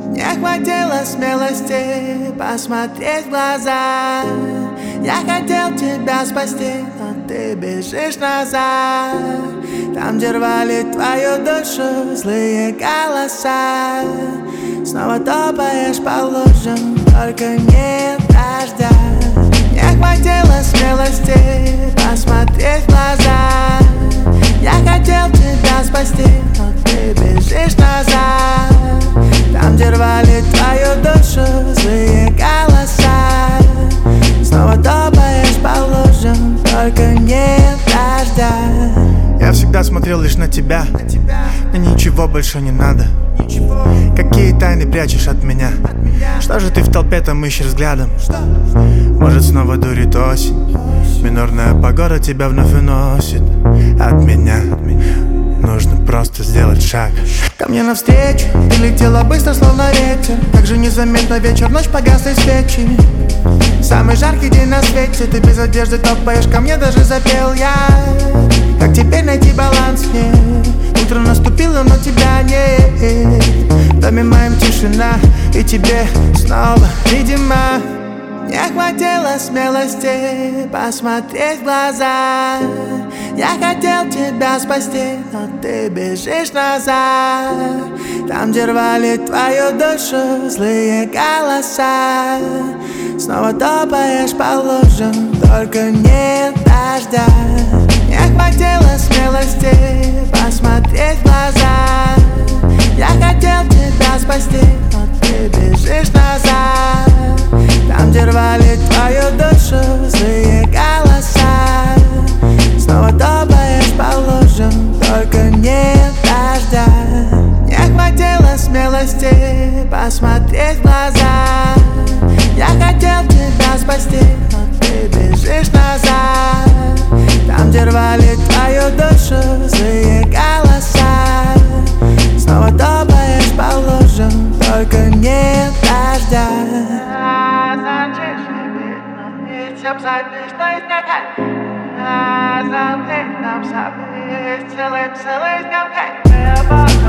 Не хватило смелости посмотреть в глаза. Я хотел тебя спасти, но ты бежишь назад. Там, где рвали твою душу злые голоса. Снова топаешь по лужам, только нет дождя. Не хватило смелости посмотреть в глаза. Я хотел тебя спасти, но ты бежишь назад. Там, где рвали твою душу злые голоса. Снова топаешь по лужам, только нет дождя. Я всегда смотрел лишь на тебя, мне ничего больше не надо. Какие тайны прячешь от меня? Что же ты в толпе там ищешь взглядом? Может, снова дурит осень? Минорная погода тебя вновь уносит от меня. Нужно просто сделать шаг ко мне навстречу. Ты летела быстро, словно ветер. Так же незаметно вечер, ночь погасли свечи. Самый жаркий день на свете. Ты без одежды топаешь ко мне, даже запел я. Как теперь найти баланс мне? Утро наступило, но тебя нет. В доме моем тишина, и тебе снова видимо не хватило смелости посмотреть в глаза. Я хотел тебя спасти, но ты бежишь назад. Там, где рвали твою душу злые голоса. Снова топаешь по лужам, только нет дождя. Не хватило смелости посмотреть в глаза. Я хотел тебя спасти, но ты бежишь назад. Там, где рвали твою душу злые голоса. Снова топаешь по лужам, только нет дождя. Не хватило смелости посмотреть в глаза. Я хотел тебя спасти, но ты бежишь назад. Там, где рвали твою душу злые голоса. Снова топаешь по лужам, только нет дождя. Нам забыть, нам забыть, целым днем,